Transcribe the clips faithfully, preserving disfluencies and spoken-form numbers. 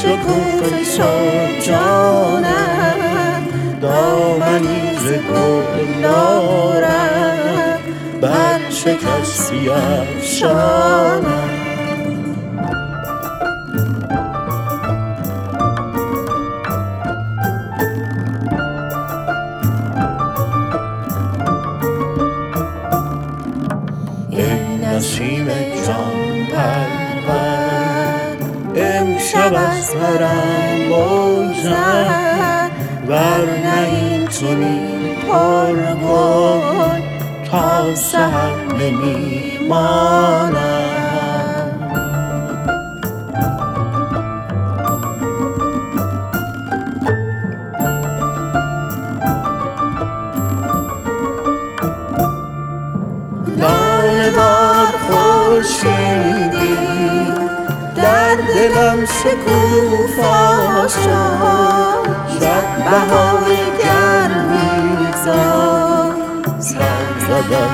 شکوفه شد جانم، دامنی ز گل دارم بر شکستی افشانم. ای نسیم جان پرور، امشب از حرم بگذر، ورنه این چنین پرگل تا سحر نمیمانم. لاله بار خورشیدی در دلم شکوفا شد، شب بهار گرمی زاد سر زدم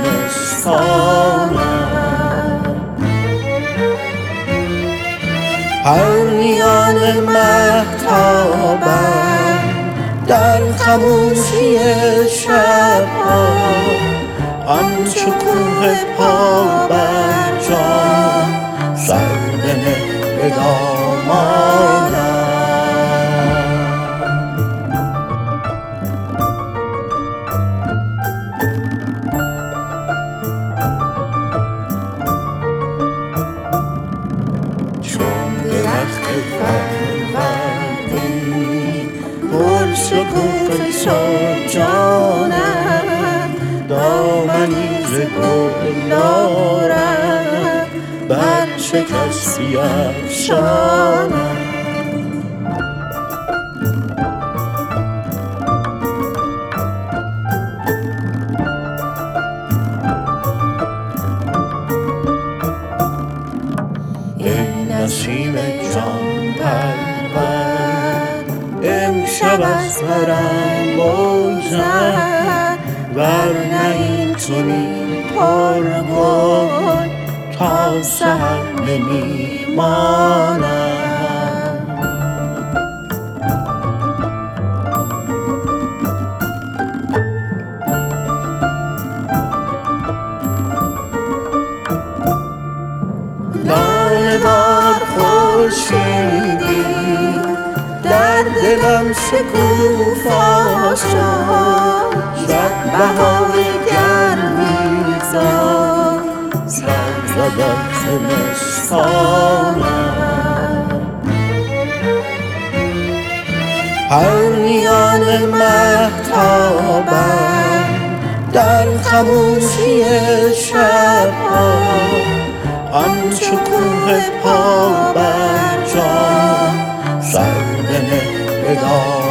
زمستانم. پرنیان مهتابم در خموشی شبها، همچو کوه پا بر جان سر بنه به دامانم. چون درخت فروردین پر شکوفه شد جانم، دامنی ز گل دارم بر شکستی افشانم. ای نسیم جان پرور، امشب از حرم بگذر، ورنه این چنین پرگل تا سحر نمیمانم. لاله بار خورشیدی در دلم شکوفا شد، شب بهار گرمی زاد سر زدم زمستانم. پرنیان مهتابم در خموشی شبها، همچو کوه پا بر جان سر بنه به دامانم.